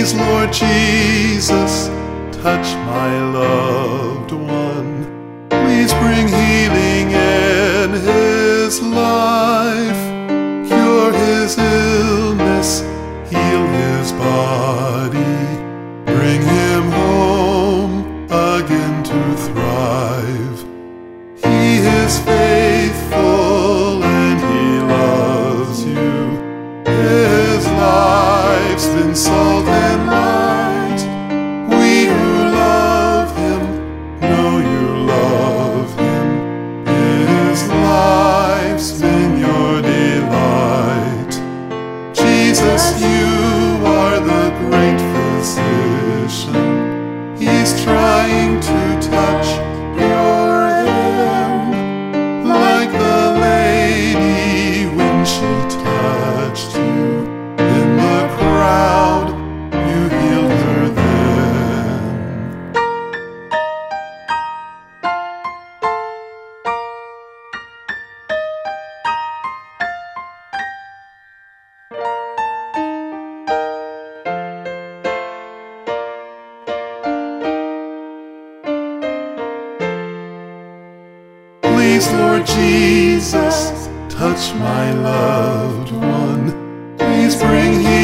Please, Lord Jesus, touch my loved one. Please bring healing in his life. Cure his illness, heal his body. Bring him home again to thrive. He is faithful and he loves you. His life's been salt and light. We who love him know you love him. His life's been your delight. Jesus, you are the great physician. He's trying to touch your hand, like the lady when she touched you. In the crowd, you healed her then. Please, Lord Jesus, touch my loved one. Please bring healing